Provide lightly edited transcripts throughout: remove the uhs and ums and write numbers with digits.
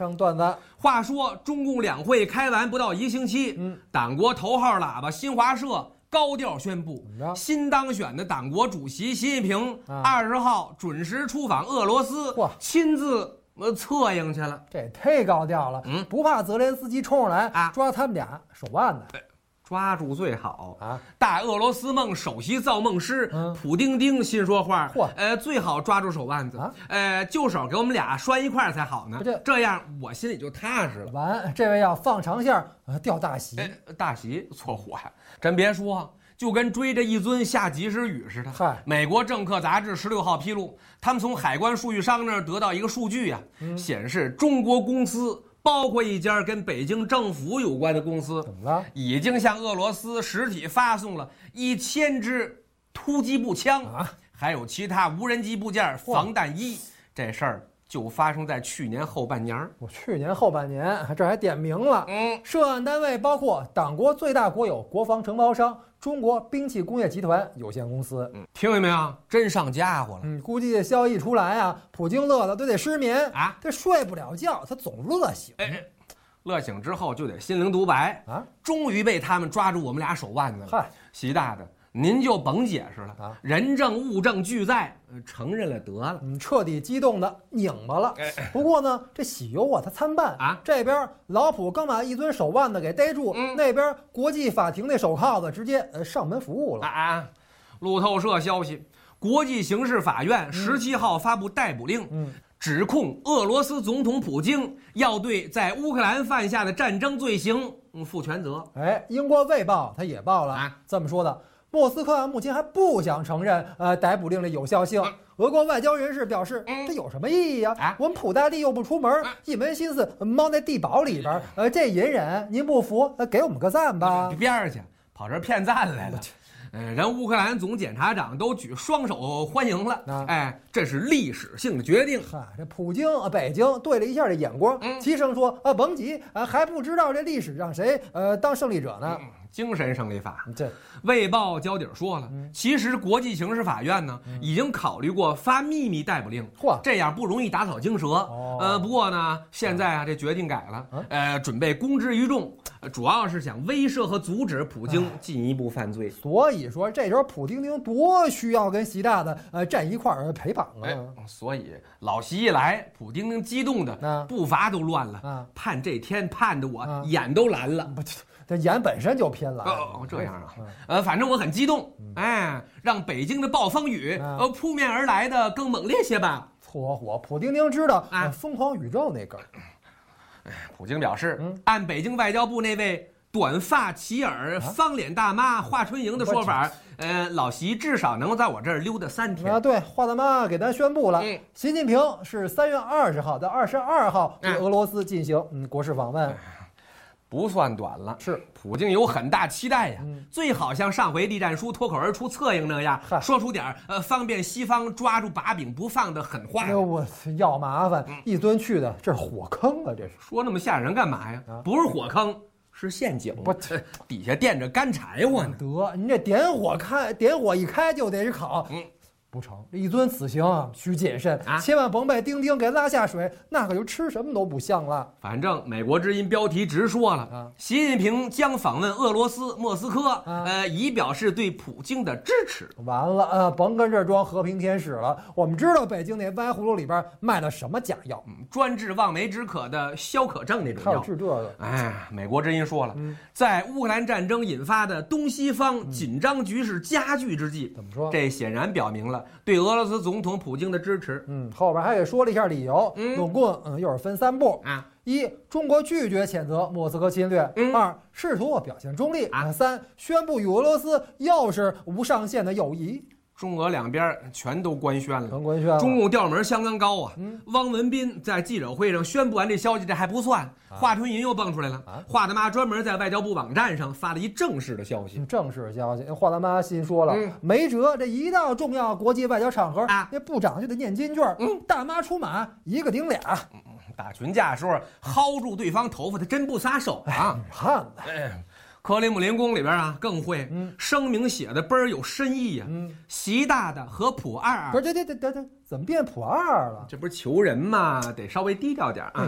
上段子。 话说中共两会开完不到1星期，党国头号喇叭新华社高调宣布，新当选的党国主席习近平20号准时出访俄罗斯，亲自策应去了。 这也忒高调了，不怕泽连斯基冲上来抓他们俩手腕子。 抓住最好啊！大俄罗斯梦首席造梦师普丁丁新说话，最好抓住手腕子，就手给我们俩拴一块儿才好呢。这样我心里就踏实了。 完，这位要放长线钓大席， 大席错火呀！真别说，就跟追着一尊下及时雨似的。美国政客杂志16号披露，他们从海关数据商那儿得到一个数据呀，显示中国公司。包括一家跟北京政府有关的公司， 怎么了？ 已经向俄罗斯实体发送了1000支突击步枪还有其他无人机部件、防弹衣。这事儿就发生在去年后半年。 去年后半年，这还点名了。涉案单位包括党国最大国有国防承包商中国兵器工业集团有限公司。 听见没有？真上家伙了。 估计这消息一出来啊，普京乐的都得失眠啊，他睡不了觉，他总乐醒。 乐醒之后就得心灵独白啊，终于被他们抓住我们俩手腕子了。习大的，您就甭解释了啊，人证物证俱在，承认了得了。 彻底激动的拧巴了。不过呢，这喜忧他参半啊。这边老普刚把一尊手腕子给逮住，那边国际法庭那手铐子直接上门服务了。 路透社消息，国际刑事法院17号发布逮捕令，指控俄罗斯总统普京要对在乌克兰犯下的战争罪行负全责。 英国卫报他也报了这么说的。莫斯科目前还不想承认逮捕令的有效性。俄国外交人士表示，这有什么意义啊？我们普大帝又不出门，一门心思猫在地堡里边。这隐忍您不服，给我们个赞吧。 边儿去，跑这儿骗赞来了。人乌克兰总检察长都举双手欢迎了。这是历史性的决定。 这普京北京对了一下这眼光，齐声说甭急，还不知道这历史让谁当胜利者呢。 精神胜利法。卫报交底说了，其实国际刑事法院呢已经考虑过发秘密逮捕令，这样不容易打草惊蛇。不过呢，现在这决定改了，准备公之于众，主要是想威慑和阻止普京进一步犯罪。 所以说，这时候普丁丁多需要跟习大的站一块儿陪绑啊。 所以老习一来，普丁丁激动的步伐都乱了，盼这天盼得我眼都蓝了。 这眼本身就偏蓝。 这样啊，反正我很激动，让北京的暴风雨扑面而来的更猛烈些吧。 搓火，普丁丁知道疯狂宇宙那根。 普京表示，按北京外交部那位短发齐耳、方脸大妈华春莹的说法，老习至少能够在我这儿溜达3天。 对，华大妈给咱宣布了，习近平是3月20号到22号对俄罗斯进行国事访问。 不算短了， 是普京有很大期待呀，最好像上回栗战书脱口而出策应那样，说出点方便西方抓住把柄不放的狠话。 我要麻烦，一尊去的这是火坑啊！这是说那么吓人干嘛呀？不是火坑，是陷阱。底下垫着干柴火呢。 得，您这点火一开就得是烤。不成，这一尊此行需谨慎，千万甭被丁丁给拉下水，那可就吃什么都不像了。 反正美国之音标题直说了，习近平将访问俄罗斯莫斯科，以表示对普京的支持。 完了，甭跟这装和平天使了，我们知道北京那歪葫芦里边卖的什么假药， 专治望梅止渴的消渴症那种药。 还有治这个。 美国之音说了，在乌克兰战争引发的东西方紧张局势加剧之际， 怎么说？ 这显然表明了对俄罗斯总统普京的支持。 后边还给说了一下理由，总共又是分3步。一，中国拒绝谴责莫斯科侵略；2，试图表现中立；3，宣布与俄罗斯又是无上限的友谊。 中俄两边全都官宣了， 中共调门相当高啊。汪文斌在记者会上宣布完这消息，这还不算，华春莹又蹦出来了。华大妈专门在外交部网站上发了一正式的消息。 华大妈心说了，没辙，这一到重要国际外交场合，那部长就得念金句。大妈出马，一个顶俩。 打群架时候薅住对方头发，他真不撒手啊！ 汉子。 克里姆林宫里边更会，声明写的倍儿有深意呀。习大大和普二， 不是，这怎么变普二了？ 这不是求人吗？得稍微低调点啊。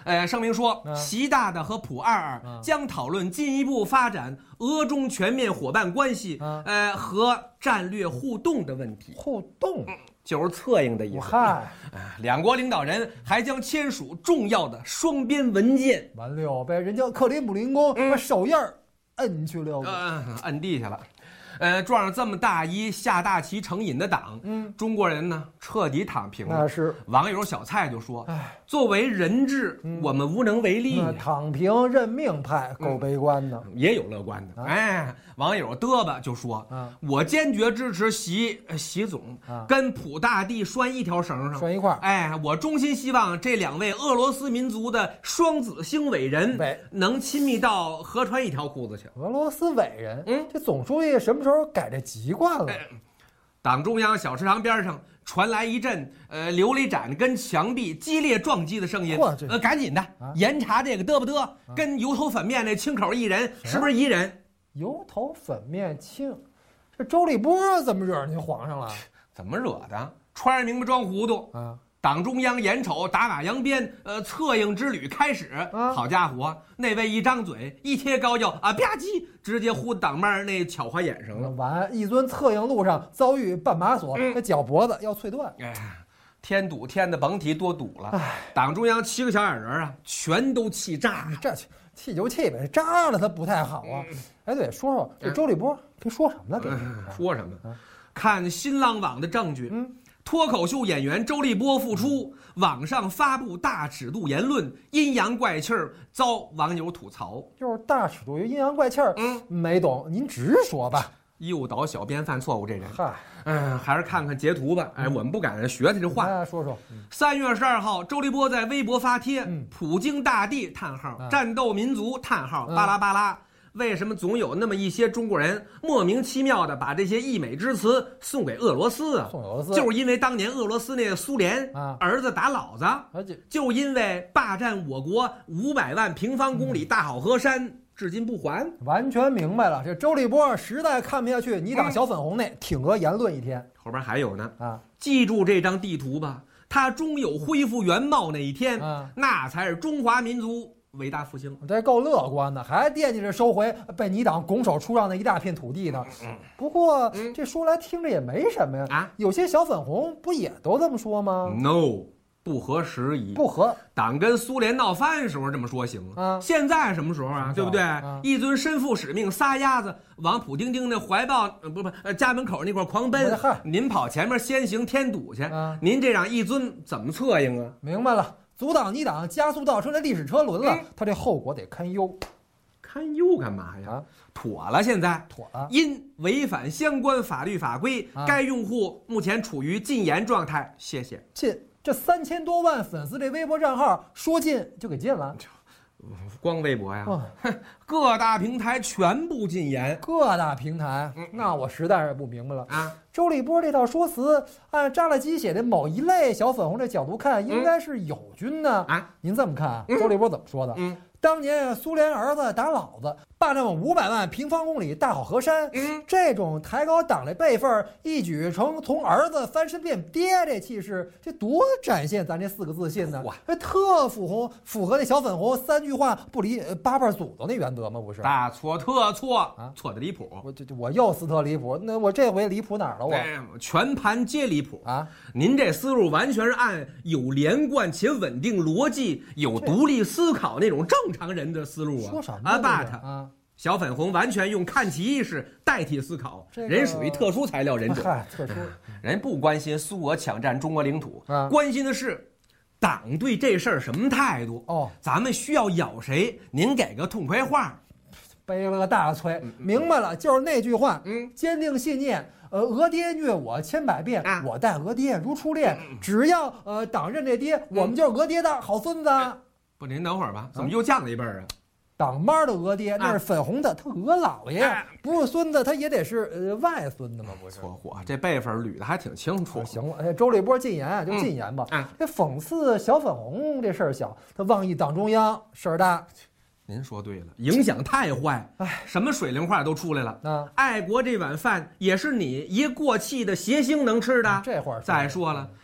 声明说，习大大和普22将讨论进一步发展俄中全面伙伴关系，和战略互动的问题。 互动就是策应的意思。两国领导人还将签署重要的双边文件。 完了呗，人家克里姆林宫把手印摁去了， 摁地下了。撞上这么大一下大棋成瘾的党，中国人呢彻底躺平了。 那是网友小蔡就说：“作为人质，我们无能为力。 躺平认命派够悲观的， 也有乐观的。网友嘚吧就说：我坚决支持习总跟普大帝拴一条绳上， 拴一块。 我衷心希望这2位俄罗斯民族的双子星伟人能亲密到河穿一条裤子去。 俄罗斯伟人，这总书记什么时候改这籍贯了？ 党中央小食堂边上传来一阵琉璃盏跟墙壁激烈撞击的声音。赶紧的，严查这个嘚不嘚，跟油头粉面那清口一人是不是一人？ 油头粉面清，这周立波怎么惹您皇上了？ 怎么惹的？穿着明白装糊涂啊！党中央眼瞅打马扬鞭，策应之旅开始。好家伙，那位一张嘴一贴高脚吧唧，直接呼党妹那巧花眼上了。 完，一尊策应路上遭遇绊马索，那脚脖子要脆断。 添堵添的甭提多堵了。党中央7个小矮人全都气炸了。 这气就气呗，炸了他不太好啊。对，说说这周立波这说什么呢？ 说什么？看新浪网的证据。脱口秀演员周立波复出，网上发布大尺度言论，阴阳怪气儿，遭网友吐槽。 就是大尺度阴阳怪气儿，没懂，您直说吧。 诱导小编犯错误这人，还是看看截图吧。我们不敢学他这话。 说说。 3月12号，周立波在微博发帖：普京大帝战斗民族巴拉巴拉。为什么总有那么一些中国人莫名其妙的把这些溢美之词送给俄罗斯啊？就是因为当年俄罗斯那个苏联儿子打老子，就因为霸占我国500万平方公里大好河山，至今不还。 完全明白了，这周立波实在看不下去你党小粉红那挺俄言论一天。 后边还有呢记住这张地图吧，它终有恢复原貌那一天，那才是中华民族伟大复兴。 这够乐观的，还惦记着收回被你党拱手出让的一大片土地呢。不过这说来听着也没什么呀。有些小粉红不也都这么说吗 ？No， 不合时宜。 不合。 党跟苏联闹翻时候这么说行现在什么时候啊？对不对？一尊身负使命撒丫子往普丁丁的怀抱家门口那块狂奔，您跑前面先行添堵去，您这样一尊怎么策应啊？ 明白了。阻挡你党加速倒车的历史车轮了，他这后果得堪忧。 堪忧干嘛呀？妥了，现在妥了。 因违反相关法律法规，该用户目前处于禁言状态。谢谢。 禁这3000多万粉丝这微博账号说禁就给禁了。 光微博呀，各大平台全部禁言。 各大平台，那我实在是不明白了周立波这套说辞，按扎了鸡血的某一类小粉红这角度看，应该是友军呢您这么看周立波怎么说的？当年苏联儿子打老子，霸占我500万平方公里大好河山，这种抬高党的辈分，一举成从儿子翻身变爹这气势，这多展现咱这4个自信呢？这特符合那小粉红3句话不离8瓣祖宗那原则吗？不是？ 大错特错错的离谱！ 我又斯特离谱，那我这回离谱哪儿了？ 我全盘皆离谱您这思路完全是按有连贯且稳定逻辑、有独立思考那种正常人的思路说什么 ？but小粉红完全用看齐意识代替思考，人属于特殊材料人种。 特殊， 人不关心苏俄抢占中国领土，关心的是党对这事儿什么态度。咱们需要咬谁？您给个痛快话。 背了个大锤，明白了，就是那句话，坚定信念。俄爹虐我千百遍，我待俄爹如初恋。只要党认这爹，我们就是俄爹的好孙子。 不，您等会儿吧，怎么又降了一辈儿啊？ 党妈的俄爹那是粉红的，他俄老爷不是孙子，他也得是外孙子嘛，不是？ 错火，这辈分捋的还挺清楚。 行了，周立波禁言就禁言吧。这讽刺小粉红这事儿小，他妄议党中央事儿大。 您说对了，影响太坏，什么水灵话都出来了。爱国这碗饭也是你一过气的谐星能吃的。 这话再说了，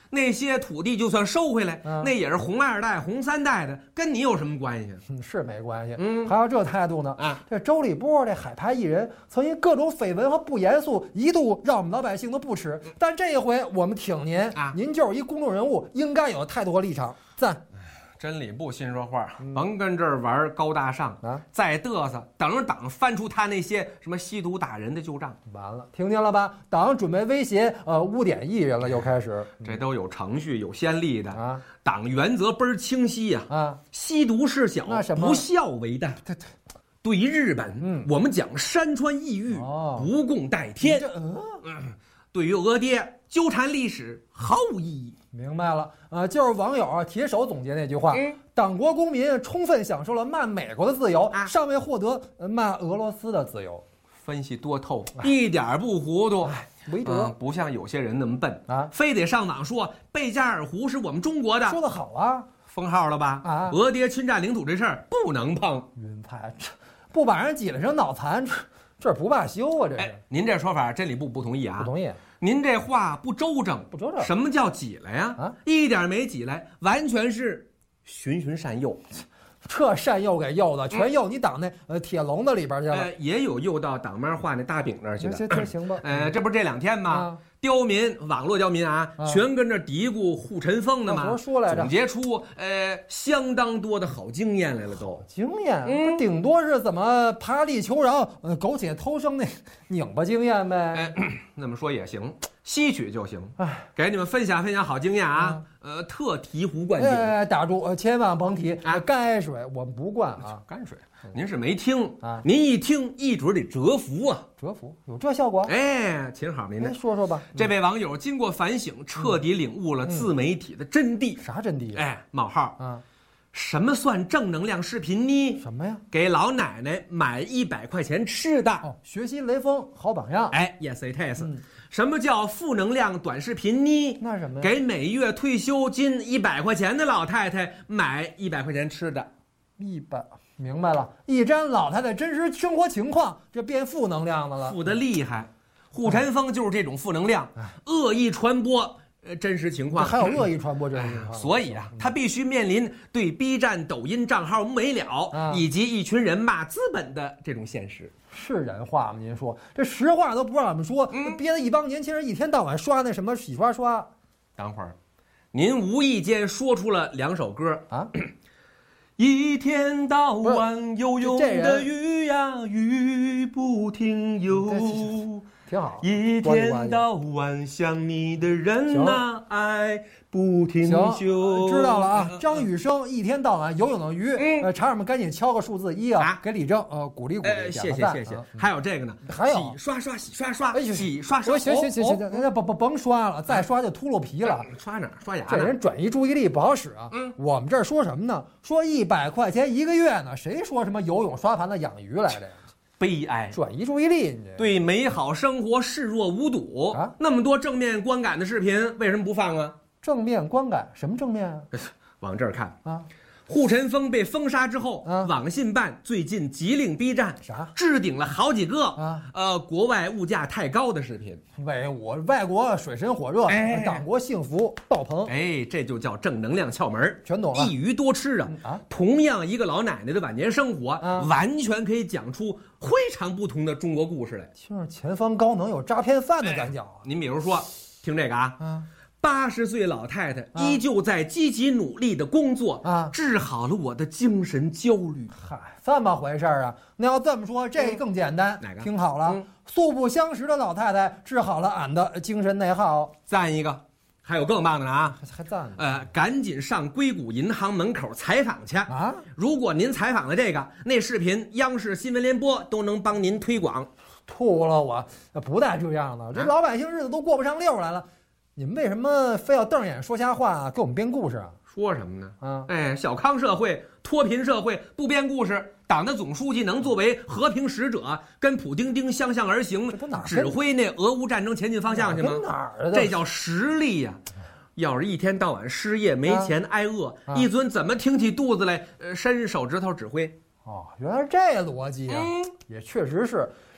那些土地就算收回来，那也是红二代、红三代的，跟你有什么关系？ 是没关系。还有这态度呢？这周立波这海派艺人，曾因各种绯闻和不严肃，一度让我们老百姓都不齿。但这一回我们挺您，您就是一公众人物，应该有态度和立场，赞。 真理不心说话，甭跟这儿玩高大上啊！再嘚瑟，等着党翻出他那些什么吸毒打人的旧账。 完了，听见了吧？党准备威胁污点艺人了，又开始。 这都有程序、有先例的啊！党原则倍儿清晰呀！吸毒事小，不孝为大。对于日本，我们讲山川异域，不共戴天。对于俄爹，纠缠历史毫无意义。 明白了，就是网友铁手总结那句话：党国公民充分享受了骂美国的自由，尚未获得骂俄罗斯的自由。 分析多透，一点不糊涂。 韦德不像有些人那么笨啊，非得上网说贝加尔湖是我们中国的。 说得好啊， 封号了吧？俄爹侵占领土这事儿不能碰。 云彩，不把人挤了成脑残，这不罢休啊！这是。 您这说法，真理部不同意啊？ 不同意。 您这话不周正， 不周正。 什么叫挤来呀？一点没挤来，完全是循循善诱。 这善诱给诱的，全诱你党那铁笼子里边去了。 也有诱到党面画那大饼那儿去的。 这行吧？ 这不是这2天吗？刁民，网络刁民啊，全跟着嘀咕护陈峰的嘛。 说来着， 总结出相当多的好经验来了都。 经验，顶多是怎么爬地求饶、苟且偷生那拧巴经验呗。 那么说也行，吸取就行。给你们分享分享好经验啊。特提壶灌酒。 打住，千万甭提泔水，我们不灌啊。 泔水，您是没听啊？您一听，一准得折服啊。 折服有这效果？ 秦好您说说吧。 这位网友经过反省，彻底领悟了自媒体的真谛。 啥真谛？ 冒号啊。什么算正能量视频呢？ 什么呀？ 给老奶奶买100块钱吃的。 学习雷锋好榜样。 Yes it is。什么叫负能量短视频呢？ 那什么呀？ 给每月退休金100块钱的老太太买100块钱吃的。 100，明白了。一沾老太太真实生活情况，这变负能量的了。 负得厉害。护陈峰就是这种负能量，恶意传播真实情况。 还有恶意传播真实情况。 所以啊，他必须面临对 B 站、抖音账号没了，以及一群人骂资本的这种现实。 是人话吗？您说这实话都不让我们说，憋得一帮年轻人一天到晚刷那什么洗刷刷。 等会儿，您无意间说出了2首歌啊。一天到晚游泳的鱼呀，鱼不停游。 挺好。 一天到晚想你的人呐，爱不停休。 知道了啊。张雨生一天到晚游泳的鱼，茶友们赶紧敲个数字1啊，给李正鼓励鼓励， 谢谢。还有这个呢， 还有洗刷刷，洗刷刷，洗刷刷。 行，那甭刷了，再刷就秃噜皮了。 刷哪儿？刷牙。 这人转移注意力不好使啊。我们这儿说什么呢？说100块钱1个月呢，谁说什么游泳刷盘子养鱼来着呀？ 悲哀， 转移注意力， 对美好生活视若无睹啊！那么多正面观感的视频，为什么不放啊？ 正面观感，什么正面啊？ 往这儿看啊！护陈峰被封杀之后，网信办最近急令 B 站置顶了好几个国外物价太高的视频。 外国水深火热，党国幸福爆棚。 这就叫正能量窍门， 全懂了。 一鱼多吃啊！同样一个老奶奶的晚年生活，完全可以讲出非常不同的中国故事来。 听着前方高能，有诈骗犯的感觉。 您比如说，听这个啊。80岁老太太依旧在积极努力的工作治好了我的精神焦虑。 嗨，这么回事啊？那要这么说，这更简单。 哪个？ 听好了，素不相识的老太太治好了俺的精神内耗。 赞一个。还有更棒的呢啊！ 还赞呢？ 赶紧上硅谷银行门口采访去啊！如果您采访了这个，那视频央视新闻联播都能帮您推广。 吐了我，不带这样的，这老百姓日子都过不上溜来了。你们为什么非要瞪眼说瞎话，给我们编故事啊？ 说什么呢？小康社会、脱贫社会不编故事，党的总书记能作为和平使者，跟普丁丁相向而行，指挥那俄乌战争前进方向去吗？ 哪儿？ 这叫实力呀！要是一天到晚失业、没钱、挨饿，一尊怎么挺起肚子来，伸手指头指挥？ 原来这逻辑啊，也确实是。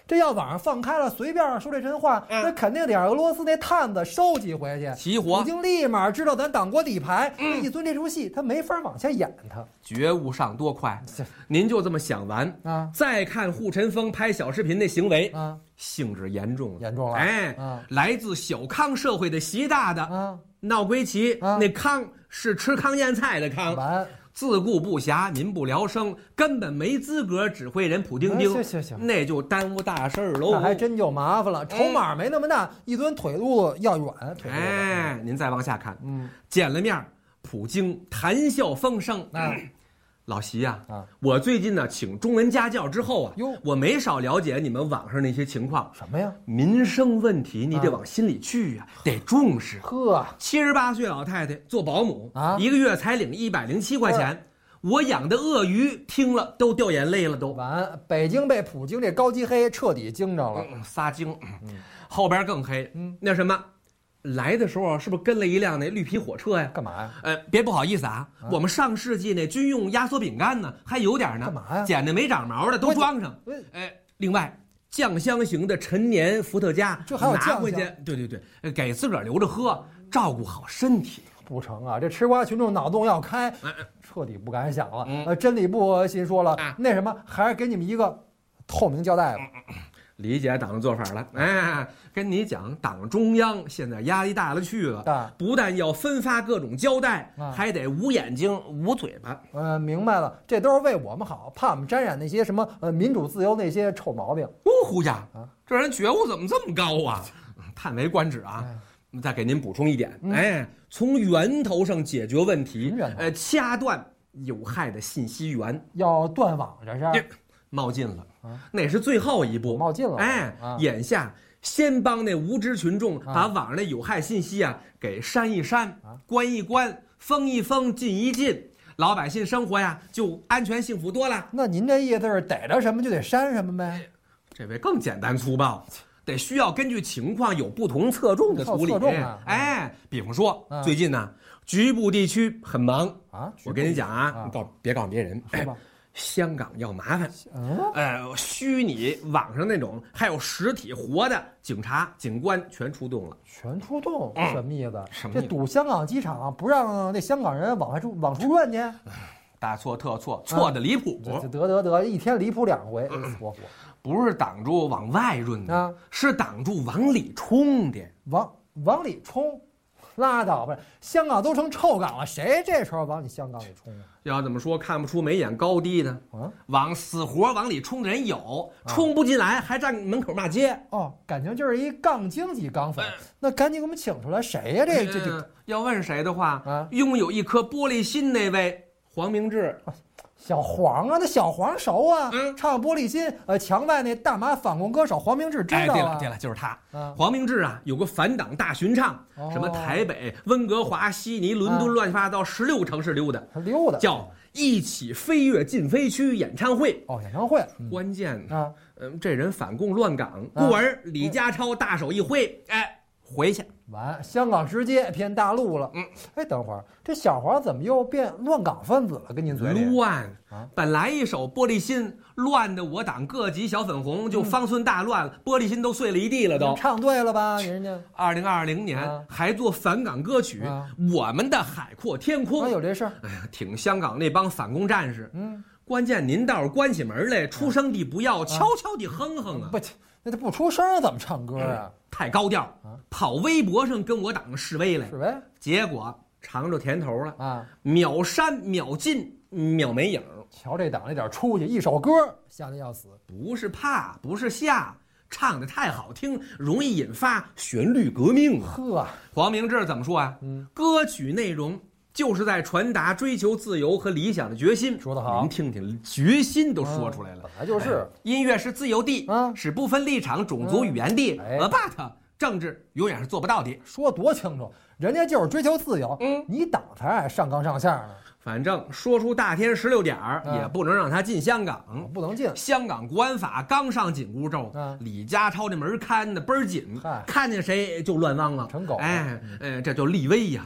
这要网上放开了，随便说这真话，那肯定得让俄罗斯那探子收集回去。 齐活， 普京立马知道咱党国底牌，一尊这出戏他没法往下演，他觉悟上多快。您就这么想完啊？再看护陈峰拍小视频那行为啊，性质严重了。 哎，来自小康社会的习大大闹归齐，那康是吃糠咽菜的康。自顾不暇，民不聊生，根本没资格指挥人普丁丁。 行， 那就耽误大事喽。 那还真就麻烦了，筹码没那么大，一吨腿肚子要软。 哎，您再往下看，见了面，普京谈笑风生。老习呀，我最近呢请中文家教之后啊，我没少了解你们网上那些情况。 什么呀？ 民生问题你得往心里去呀，得重视。 呵 ，78岁老太太做保姆啊，1个月才领107块钱。我养的鳄鱼听了都掉眼泪了，都完。北京被普京这高级黑彻底惊着了， 撒惊。后边更黑，那什么。来的时候是不是跟了一辆那绿皮火车呀？ 干嘛呀？ 别不好意思啊，我们上世纪那军用压缩饼干呢，还有点呢。 干嘛呀？ 捡的没长毛的都装上。另外酱香型的陈年伏特加， 这还有拿回去，对，给自个儿留着喝，照顾好身体。 不成啊，这吃瓜群众脑洞要开，彻底不敢想了。真理部心说了，那什么，还是给你们一个透明交代吧。 理解党的做法了，哎，跟你讲，党中央现在压力大了去了，不但要分发各种胶带，还得捂眼睛捂嘴巴。 明白了，这都是为我们好，怕我们沾染那些什么民主自由那些臭毛病。 胡家这人觉悟怎么这么高啊？叹为观止啊！再给您补充一点，从源头上解决问题，掐断有害的信息源， 要断网，这是。 冒进了，那是最后一步。 冒进了， 眼下先帮那无知群众把网上的有害信息啊给删一删，关一关，封一封，禁一禁，老百姓生活呀就安全幸福多了。 那您这意思是逮着什么就得删什么呗？ 这位更简单粗暴，得需要根据情况有不同侧重的处理。比方说最近呢，局部地区很忙啊，我跟你讲啊，别告诉别人。香港要麻烦，虚拟网上那种还有实体活的警察、警官全出动了。 全出动？什么意思？这堵香港机场，不让那香港人往出转去？ 大错特错，错的离谱。 得，一天离谱2回，错。 不是挡住往外润的，是挡住往里冲的。 往里冲？拉倒吧，香港都成臭港了，谁这时候往你香港里冲啊？ 要怎么说看不出眉眼高低呢？往死活往里冲的人有，冲不进来还站门口骂街。 感情就是一杠精级港粉。那赶紧给我们请出来，谁呀？这要问谁的话，拥有一颗玻璃心那位黄明志。 小黄啊，那小黄熟啊，唱《玻璃心》，墙外那大马反共歌手黄明志知道啊。 对了，就是他。黄明志啊，有个反党大巡唱，什么台北、温哥华、悉尼、伦敦，乱七八糟16城市溜达，叫一起飞跃禁飞区演唱会。 演唱会。 关键啊，这人反共乱港，故而李家超大手一挥，回去。 完，香港直接偏大陆了。等会儿这小黄怎么又变乱港分子了？跟您嘴里乱本来一手玻璃心乱的，我党各级小粉红就方寸大乱了，玻璃心都碎了一地了。都唱对了吧？人家 2020年还做反港歌曲，我们的海阔天空。 有这事儿？ 挺香港那帮反共战士。关键您倒是关起门来，出声地不要，悄悄地哼哼啊。 不，那他不出声怎么唱歌啊？ 太高调跑微博上跟我党示威来，结果尝着甜头了啊！秒删秒禁秒没影。 瞧这党那点出息，一首歌吓得要死。 不是怕，不是吓，唱得太好听，容易引发旋律革命啊！黄明志怎么说啊？歌曲内容就是在传达追求自由和理想的决心。 说得好， 您听听，决心都说出来了。 本来就是， 音乐是自由的，是不分立场、种族、语言的。but 政治永远是做不到的。 说多清楚，人家就是追求自由，你党才爱上纲上线呢。 反正说出大天16点也不能让他进香港， 不能进。 香港国安法刚上紧箍咒，李家超这门看的倍儿紧，看见谁就乱汪啊， 成狗。 这叫立威呀。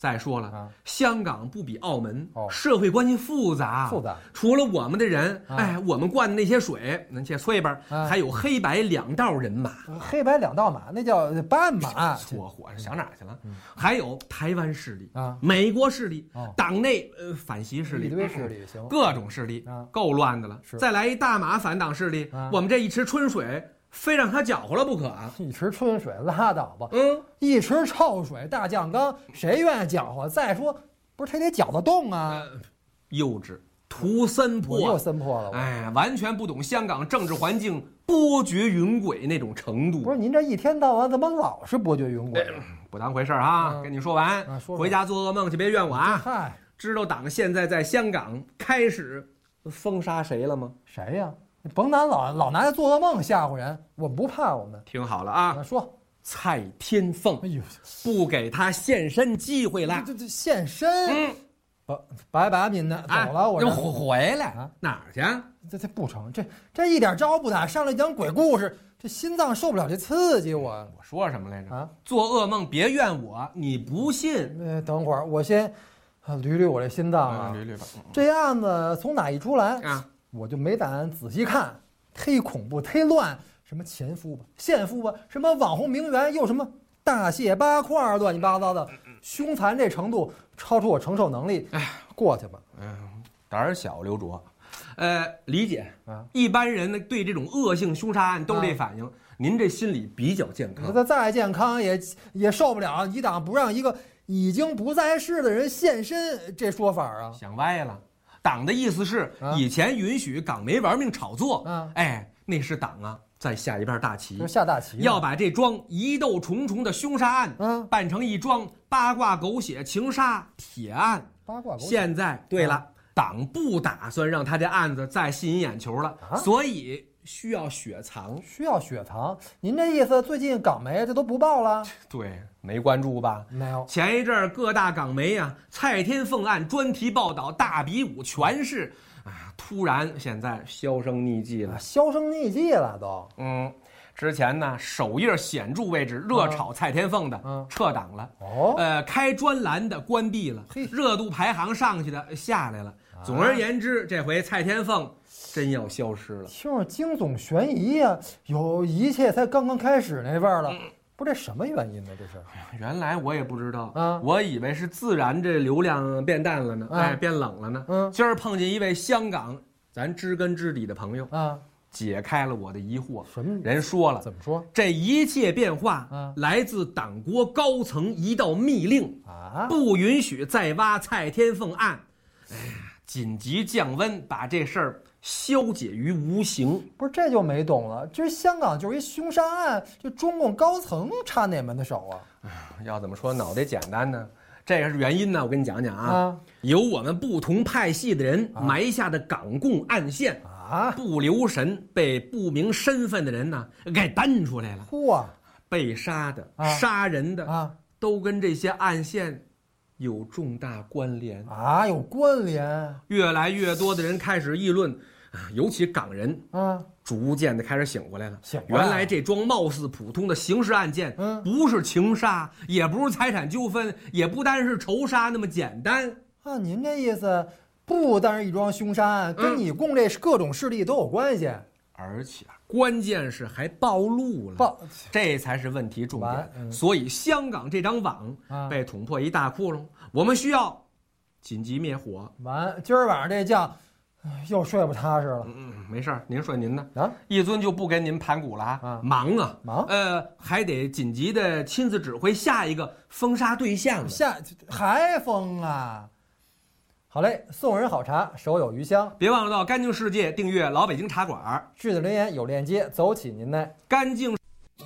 再说了，香港不比澳门，社会关系复杂。除了我们的人，我们灌的那些水，那些碎吧，还有黑白两道人马。 黑白两道马，那叫斑马。 搓火想哪去了？还有台湾势力美国势力，党内反习势力， 一堆势力，行， 各种势力，够乱的了。再来一大马反党势力，我们这一池春水。非让他搅和了不可啊！ 一池春水拉倒吧，一池臭水大酱缸，谁愿意搅和？再说，不是他得搅得动啊！ 幼稚，图森破， 又森破了。 完全不懂香港政治环境波谲云诡那种程度。 不是您这一天到晚怎么老是波谲云诡？ 不当回事啊！跟你说完，回家做噩梦去，别怨我啊！ 嗨， 知道党现在在香港开始封杀谁了吗？ 谁呀？你甭拿老拿做噩梦吓唬人，我们不怕。我们听好了啊， 说蔡天凤，哎呦，不给他现身机会了。 这现身，拜拜您呢，走了，我回来啊？哪儿去？ 这不成，这一点招不打，上来讲鬼故事，这心脏受不了这刺激。我说什么来着？做噩梦别怨我，你不信？ 等会儿我先捋捋我这心脏啊， 捋捋吧。 这案子从哪一出来啊？我就没胆仔细看，忒恐怖忒乱，什么前夫吧、现夫吧，什么网红名媛，又什么大卸八块，乱七八糟的，凶残这程度超出我承受能力。过去吧。 胆小刘卓，理解啊。一般人呢对这种恶性凶杀案都是这反应，您这心理比较健康。 他再健康也受不了一党不让一个已经不在世的人现身，这说法啊， 想歪了。党的意思是，以前允许港媒玩命炒作，那是党啊在下一盘大棋， 就下大棋， 要把这桩疑窦重重的凶杀案，办成一桩八卦狗血情杀铁案。 八卦狗血。 现在对了，党不打算让他这案子再吸引眼球了，所以需要雪藏。 需要雪藏？您这意思，最近港媒这都不报了？ 对，没关注吧？ 没有。 前一阵各大港媒啊，蔡天凤案专题报道大比武全是，突然现在销声匿迹了。 销声匿迹了都。 之前呢首页显著位置热炒蔡天凤的，撤档了。开专栏的关闭了，热度排行上去的下来了。总而言之，这回蔡天凤真要消失了。 听着惊悚悬疑啊，有一切才刚刚开始那味儿了。不是这什么原因呢？这是原来我也不知道啊，我以为是自然这流量变淡了呢，变冷了呢。今儿碰见一位香港咱知根知底的朋友啊，解开了我的疑惑。 什么人说了？ 怎么说？ 这一切变化来自党国高层一道密令啊，不允许再挖蔡天凤案。紧急降温，把这事儿消解于无形。 不是，这就没懂了。这香港就是一凶杀案，就中共高层插哪门的手啊？ 要怎么说脑袋简单呢？这个是原因呢，我跟你讲讲啊。有我们不同派系的人埋下的港共暗线啊，不留神被不明身份的人呢给蹬出来了。 嚯！ 被杀的、杀人的都跟这些暗线有重大关联啊！有关联， 越来越多的人开始议论，尤其港人逐渐的开始醒过来了。原来这桩貌似普通的刑事案件，不是情杀，也不是财产纠纷，也不单是仇杀那么简单啊！您这意思，不单是一桩凶杀案，跟你共这各种势力都有关系， 而且关键是还暴露了，这才是问题重点。所以香港这张网被捅破一大窟窿，我们需要紧急灭火。 今儿晚上这觉又睡不踏实了。 没事儿，您睡您的啊。一尊就不跟您盘古了啊，忙啊， 忙。 还得紧急的亲自指挥下一个封杀对象。 还封啊？好嘞，送人好茶，手有余香。 别忘了到干净世界订阅老北京茶馆， 句子留言有链接，走起您来。 干净，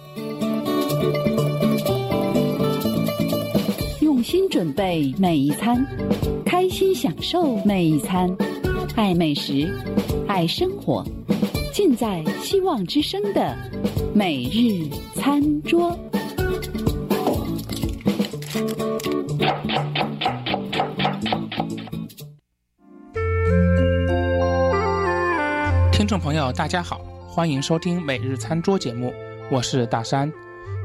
用心准备每一餐，开心享受每一餐，爱美食，爱生活，尽在希望之声的每日餐桌。 听众朋友大家好，欢迎收听每日餐桌节目，我是大山。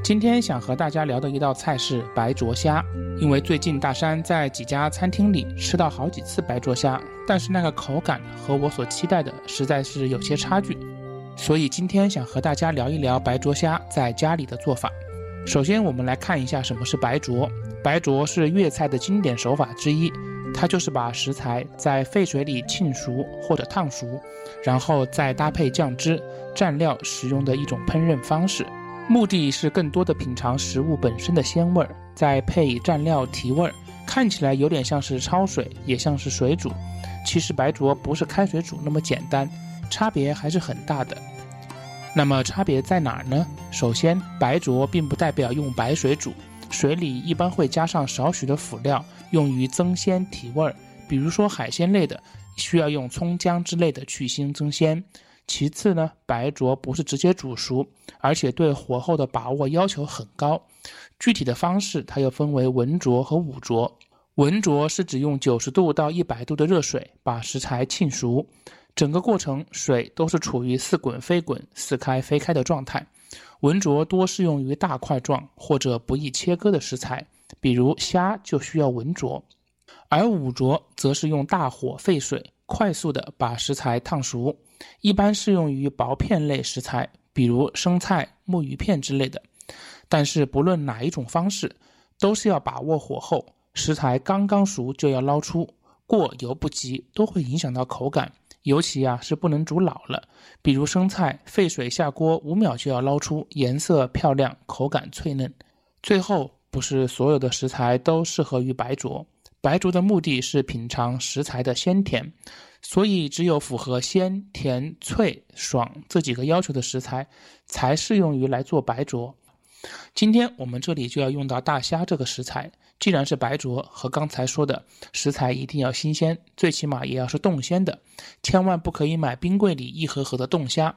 今天想和大家聊的一道菜是白灼虾，因为最近大山在几家餐厅里吃到好几次白灼虾，但是那个口感和我所期待的实在是有些差距，所以今天想和大家聊一聊白灼虾在家里的做法。首先我们来看一下什么是白灼。白灼是粤菜的经典手法之一，它就是把食材在沸水里浸熟或者烫熟，然后再搭配酱汁、蘸料使用的一种烹饪方式，目的是更多的品尝食物本身的鲜味，再配蘸料提味，看起来有点像是焯水，也像是水煮。其实白灼不是开水煮那么简单，差别还是很大的。那么差别在哪儿呢？首先，白灼并不代表用白水煮，水里一般会加上少许的辅料，用于增鲜提味，比如说海鲜类的，需要用葱姜之类的去腥增鲜。其次呢，白灼不是直接煮熟，而且对火候的把握要求很高。具体的方式它又分为文灼和武灼。文灼是指用90度到100度的热水把食材浸熟，整个过程水都是处于似滚非滚、似开非开的状态。文灼多适用于大块状或者不易切割的食材，比如虾就需要文灼。而武灼则是用大火沸水快速的把食材烫熟，一般适用于薄片类食材，比如生菜、木鱼片之类的。但是不论哪一种方式，都是要把握火候，食材刚刚熟就要捞出，过犹不及都会影响到口感，尤其是不能煮老了，比如生菜沸水下锅5秒就要捞出，颜色漂亮，口感脆嫩。最后，不是所有的食材都适合于白灼，白灼的目的是品尝食材的鲜甜，所以只有符合鲜、甜、脆、爽这几个要求的食材才适用于来做白灼。今天我们这里就要用到大虾这个食材，既然是白灼，和刚才说的食材一定要新鲜，最起码也要是冻鲜的，千万不可以买冰柜里一盒盒的冻虾。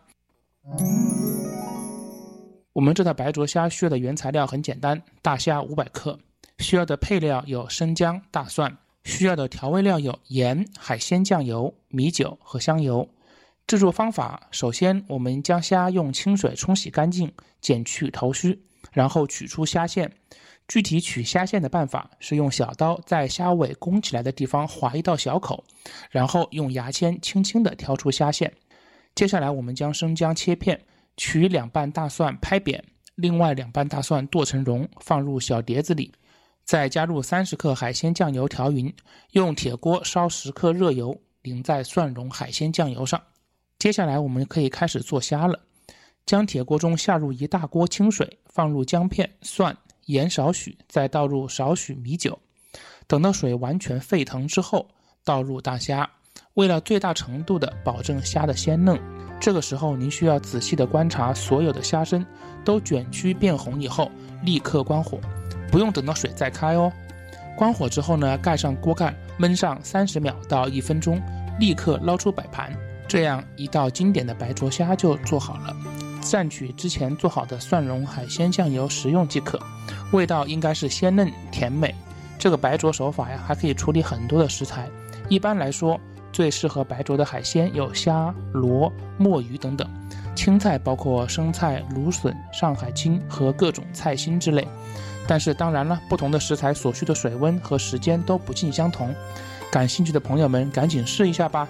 我们这道白灼虾需要的原材料很简单，大虾500克，需要的配料有生姜、大蒜，需要的调味料有盐、海鲜酱油、米酒和香油。制作方法，首先我们将虾用清水冲洗干净，剪去头须，然后取出虾线。具体取虾线的办法是用小刀在虾尾弓起来的地方划一道小口，然后用牙签轻轻地挑出虾线。接下来我们将生姜切片，取2瓣大蒜拍扁，另外2瓣大蒜剁成蓉，放入小碟子里，再加入30克海鲜酱油调匀，用铁锅烧10克热油，淋在蒜蓉海鲜酱油上。接下来我们可以开始做虾了。将铁锅中下入一大锅清水，放入姜片、蒜、盐少许，再倒入少许米酒。等到水完全沸腾之后，倒入大虾。为了最大程度的保证虾的鲜嫩，这个时候您需要仔细的观察所有的虾身都卷曲变红以后，立刻关火，不用等到水再开哦。关火之后呢，盖上锅盖，焖上30秒到1分钟，立刻捞出摆盘。这样一道经典的白灼虾就做好了，蘸取之前做好的蒜蓉海鲜酱油食用即可，味道应该是鲜嫩甜美。这个白灼手法还可以处理很多的食材，一般来说最适合白灼的海鲜有虾、螺、墨鱼等等，青菜包括生菜、芦笋、上海青和各种菜心之类。但是当然了，不同的食材所需的水温和时间都不尽相同，感兴趣的朋友们赶紧试一下吧。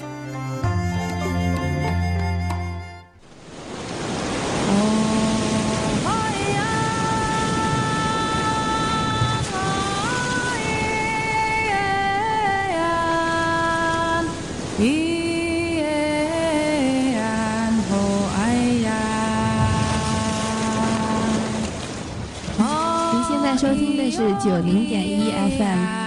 收听的是90.1 FM。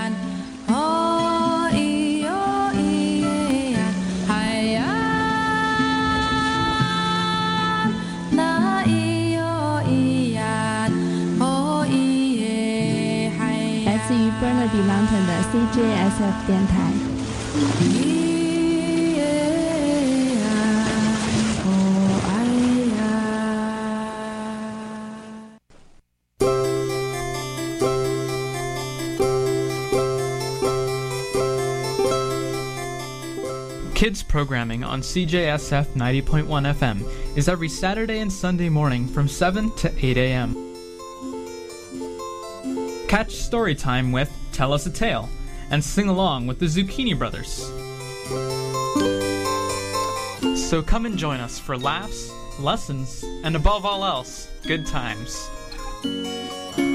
来自于 Burnaby Mountain 的 CJSF 电台。 Kids programming on CJSF 90.1 FM is every Saturday and Sunday morning from 7 to 8 a.m. Catch story time with Tell Us a Tale and sing along with the Zucchini Brothers. So come and join us for laughs, lessons, and above all else, good times.